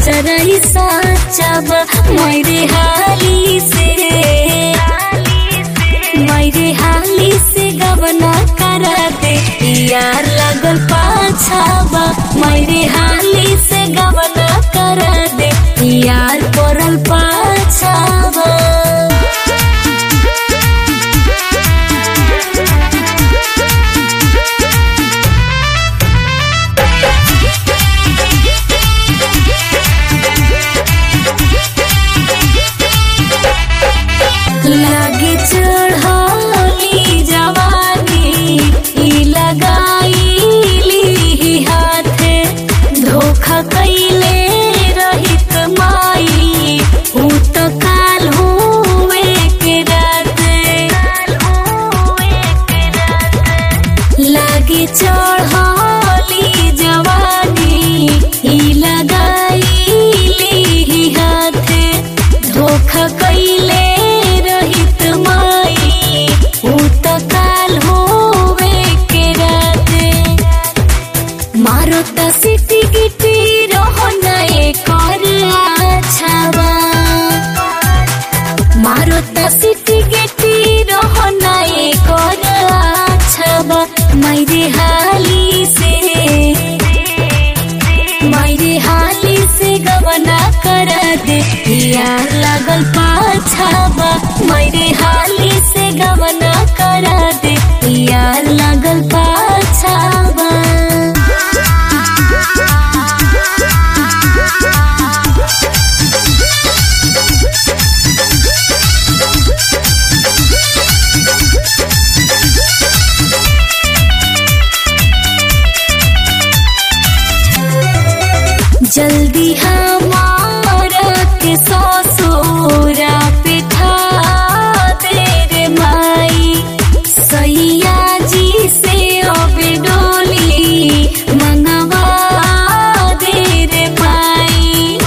अचरही साचाबा मेरे हाली से गवना करा दे यार लगल पाछाबा मेरे हाली से गवना करा दे यार पड़ल पाछाबा। लागे चढ़ली जवानी ई लगाईली हाथे धोखा कैले रहित माई ऊ तो काल हुए के राते लागे चढ़ली जवानी ई लगाईली हाथे धोखा कैले मारो ता सिटी गिटी रहो नए कर आछाबा मारो ता सिटी गिटी रहो नए कर आछाबा मेरे हाली से गवना करा दे यार लागल पाछाबा मेरे हाली से गवना करा दे यार लागल पाछाबा। जल्दी हमारा के ससुरा पिठा दे रे माई सैया जी से अब डोली मंगवा दे रे माई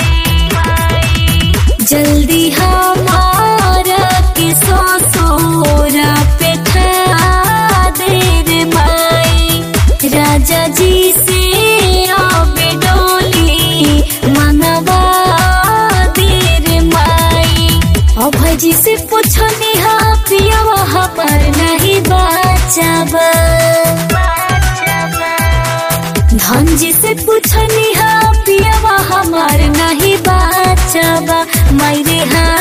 जल्दी हमारा के ससुरा पिठा दे रे माई राजा जी से जी से पूछनी हाँ पियावा हमार नहीं बाचाबा धन जी से पूछनी हाँ पियावा हमार नहीं बाचाबा मेरे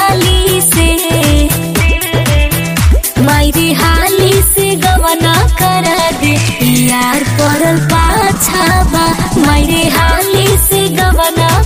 हाली से गवना करा दे यार पड़ल पाछाबा मेरे हाली से गवना